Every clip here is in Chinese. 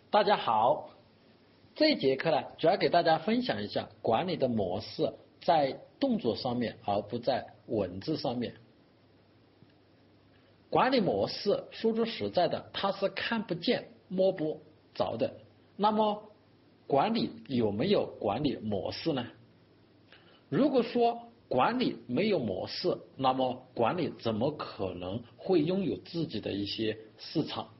大家好，这一节课呢，主要给大家分享一下管理的模式在动作上面，而不在文字上面。管理模式说句实在的，它是看不见摸不着的。那么管理有没有管理模式呢？如果说管理没有模式，那么管理怎么可能会拥有自己的一些市场？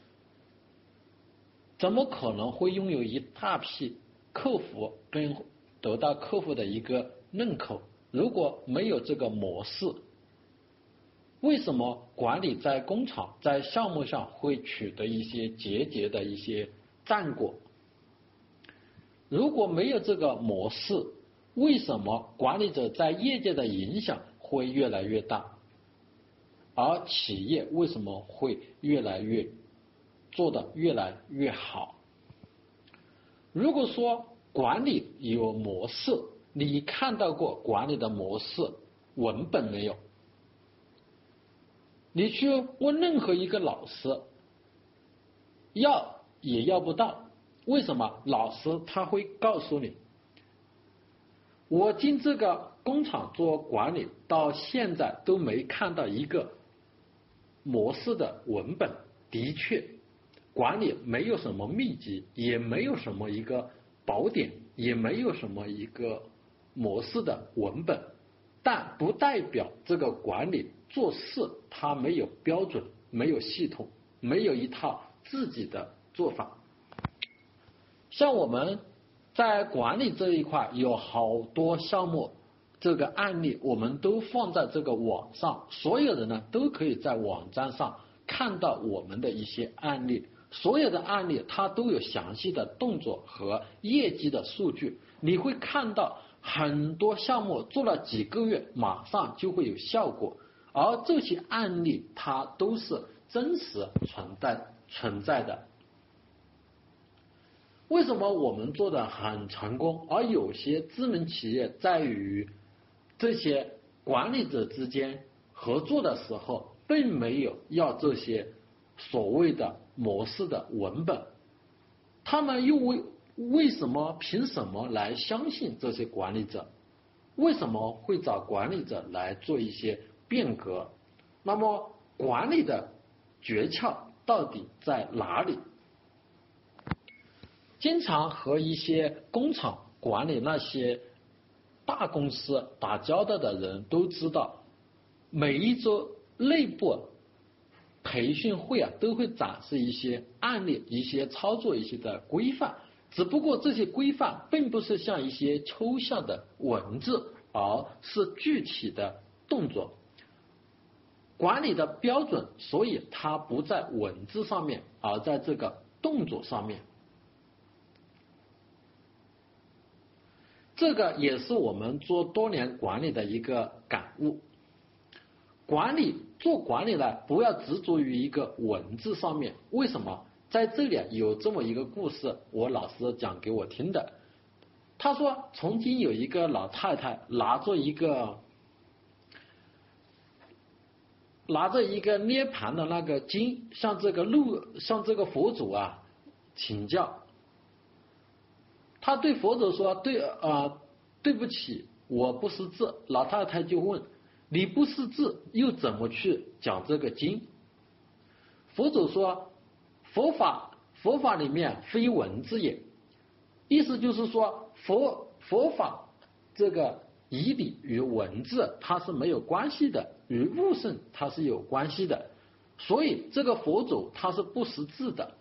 怎么可能会拥有一大批客户跟得到客户的一个认可？如果没有这个模式，为什么管理在工厂在项目上会取得一些节节的一些战果？如果没有这个模式，为什么管理者在业界的影响会越来越大，而企业为什么会做得越来越好？如果说管理有模式，你看到过管理的模式文本没有？你去问任何一个老师，要也要不到。为什么？老师他会告诉你，我进这个工厂做管理到现在都没看到一个模式的文本。的确，管理没有什么秘籍，也没有什么一个宝典，也没有什么一个模式的文本，但不代表这个管理做事它没有标准，没有系统，没有一套自己的做法。像我们在管理这一块有好多项目，这个案例我们都放在这个网上，所有人呢都可以在网站上看到我们的一些案例，所有的案例它都有详细的动作和业绩的数据，你会看到很多项目做了几个月马上就会有效果，而这些案例它都是真实存在的。为什么我们做的很成功，而有些知名企业在于这些管理者之间合作的时候并没有要这些所谓的模式的文本，他们又为什么凭什么来相信这些管理者？为什么会找管理者来做一些变革？那么管理的诀窍到底在哪里？经常和一些工厂管理那些大公司打交道的人都知道，每一周内部培训会都会展示一些案例，一些操作，一些的规范，只不过这些规范并不是像一些抽象的文字，而是具体的动作。管理的标准，所以它不在文字上面，而在这个动作上面。这个也是我们做多年管理的一个感悟。做管理呢，不要执着于一个文字上面。为什么？在这里有这么一个故事，我老师讲给我听的。他说，曾经有一个老太太拿着一个捏盘的那个经，向这个佛祖请教。他对佛祖说，对不起，我不识字。老太太就问，你不识字又怎么去讲这个经？佛祖说，佛法里面非文字也，意思就是说佛法这个义理与文字它是没有关系的，与悟性它是有关系的，所以这个佛祖他是不识字的，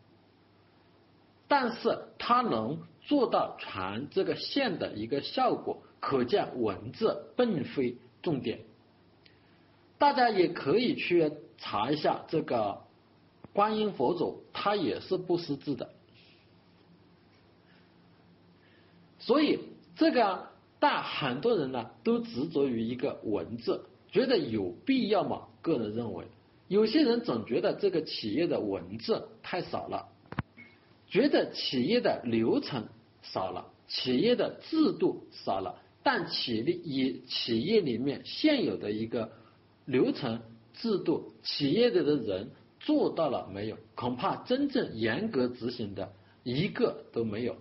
但是他能做到传这个线的一个效果，可见文字并非重点。大家也可以去查一下这个观音佛祖，他也是不识字的。所以但很多人呢都执着于一个文字，觉得有必要吗？个人认为，有些人总觉得这个企业的文字太少了，觉得企业的流程少了，企业的制度少了，但企业里面现有的一个流程制度，企业的人做到了没有？恐怕真正严格执行的一个都没有。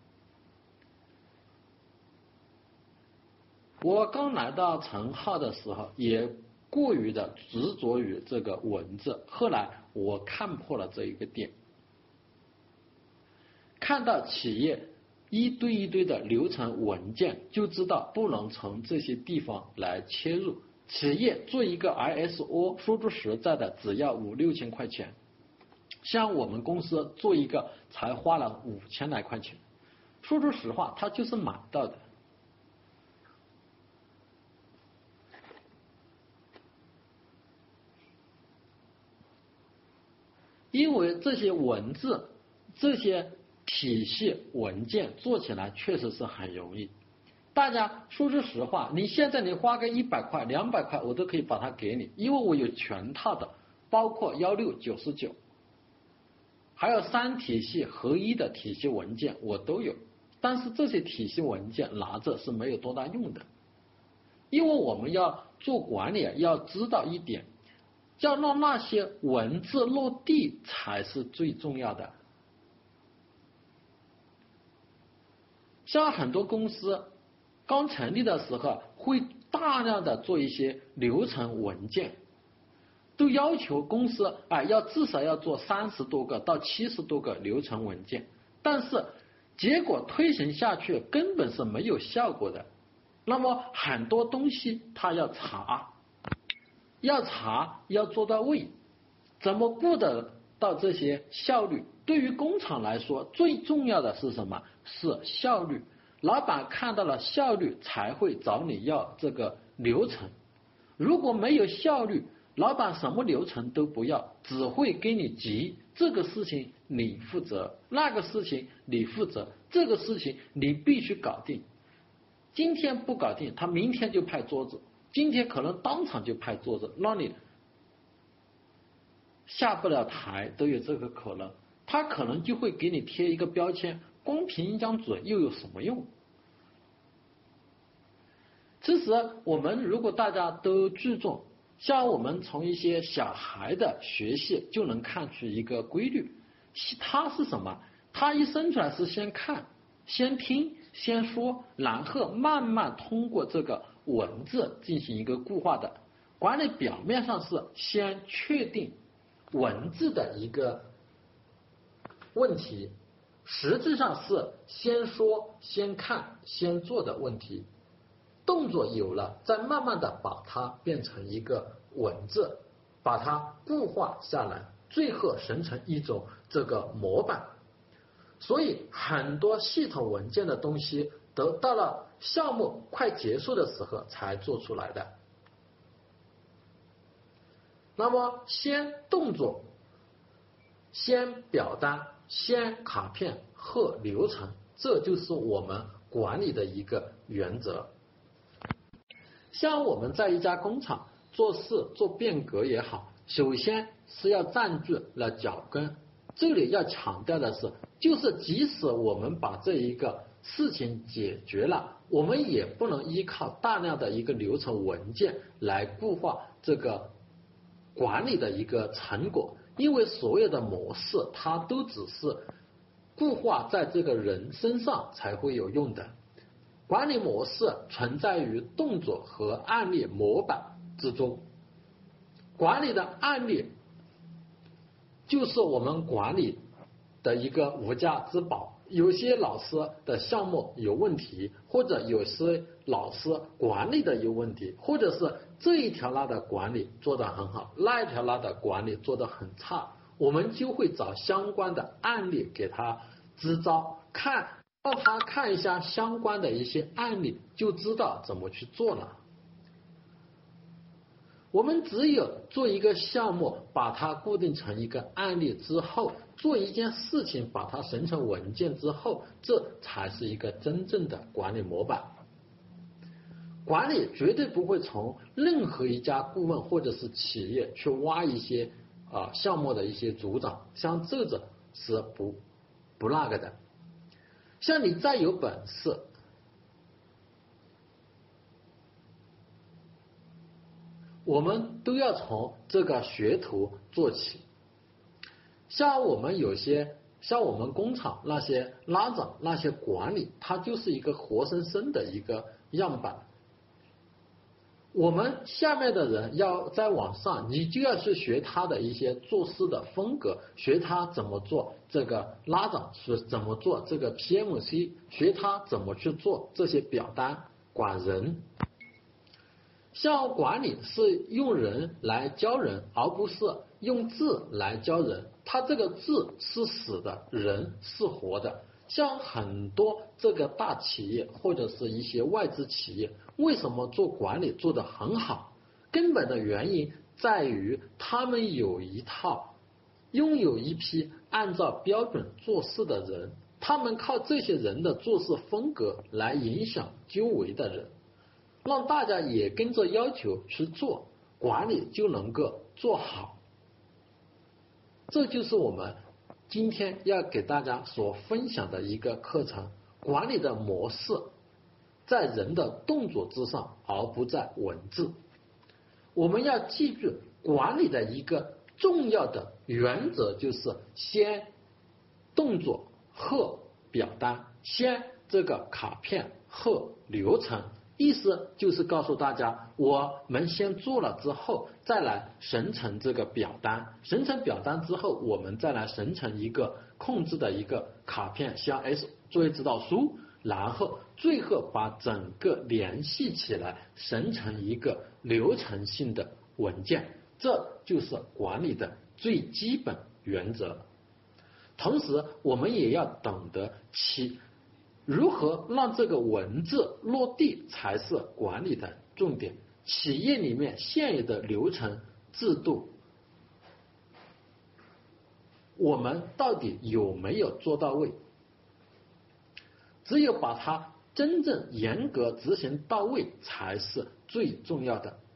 我刚来到陈浩的时候，也过于的执着于这个文字，后来我看破了这一个点，看到企业一堆一堆的流程文件，就知道不能从这些地方来切入。企业做一个 ISO， 说句实在的，只要5、6千块钱，像我们公司做一个才花了5000来块钱，说句实话，他就是买到的。因为这些文字、这些体系文件做起来确实是很容易。大家说句实话，你现在你花个100块、200块，我都可以把它给你，因为我有全套的，包括1699，还有3体系合一的体系文件我都有。但是这些体系文件拿着是没有多大用的，因为我们要做管理，要知道一点，要让那些文字落地才是最重要的。像很多公司刚成立的时候，会大量的做一些流程文件，都要求公司要至少要做30多个到70多个流程文件，但是结果推行下去根本是没有效果的。那么很多东西它要查要做到位，怎么顾得到这些效率？对于工厂来说，最重要的是什么？是效率。老板看到了效率，才会找你要这个流程。如果没有效率，老板什么流程都不要，只会给你急，这个事情你负责，那个事情你负责，这个事情你必须搞定。今天不搞定，他明天就派桌子，今天可能当场就派桌子，让你下不了台都有这个可能。他可能就会给你贴一个标签，光凭一张嘴又有什么用？其实我们如果大家都注重，像我们从一些小孩的学习就能看出一个规律，他是什么？他一生出来是先看、先听、先说，然后慢慢通过这个文字进行一个固化的管理。表面上是先确定文字的一个问题，实际上是先说、先看、先做的问题。动作有了，再慢慢的把它变成一个文字，把它固化下来，最后形成一种这个模板。所以很多系统文件的东西得到了项目快结束的时候才做出来的。那么先动作，先表单，先卡片后流程，这就是我们管理的一个原则。像我们在一家工厂做事做变革也好，首先是要占据了脚跟。这里要强调的是，就是即使我们把这一个事情解决了，我们也不能依靠大量的一个流程文件来固化这个管理的一个成果，因为所有的模式它都只是固化在这个人身上才会有用的。管理模式存在于动作和案例模板之中，管理的案例就是我们管理的一个无价之宝。有些老师的项目有问题，或者有些老师管理的有问题，或者是这一条拉的管理做得很好，那一条拉的管理做得很差，我们就会找相关的案例给他支招，让他看一下相关的一些案例，就知道怎么去做了。我们只有做一个项目，把它固定成一个案例之后，做一件事情把它形成文件之后，这才是一个真正的管理模板。管理绝对不会从任何一家顾问或者是企业去挖一些项目的一些组长，像这种是不那个的。像你再有本事，我们都要从这个学徒做起。 像我们工厂那些拉长那些管理，它就是一个活生生的一个样板。我们下面的人要在网上，你就要去学他的一些做事的风格，学他怎么做这个拉长，是怎么做这个 PMC， 学他怎么去做这些表单管人。像管理是用人来教人，而不是用字来教人。他这个字是死的，人是活的。像很多这个大企业或者是一些外资企业，为什么做管理做得很好？根本的原因在于他们拥有一批按照标准做事的人，他们靠这些人的做事风格来影响周围的人，让大家也跟着要求去做，管理就能够做好。这就是我们今天要给大家所分享的一个课程，管理的模式在人的动作之上，而不在文字。我们要记住管理的一个重要的原则，就是先动作后表单，先这个卡片后流程。意思就是告诉大家，我们先做了之后，再来生成这个表单，生成表单之后，我们再来生成一个控制的一个卡片，像 S 作业指导书，然后最后把整个联系起来，生成一个流程性的文件。这就是管理的最基本原则。同时，我们也要懂得如何让这个文字落地才是管理的重点。企业里面现有的流程制度，我们到底有没有做到位？只有把它真正严格执行到位才是最重要的。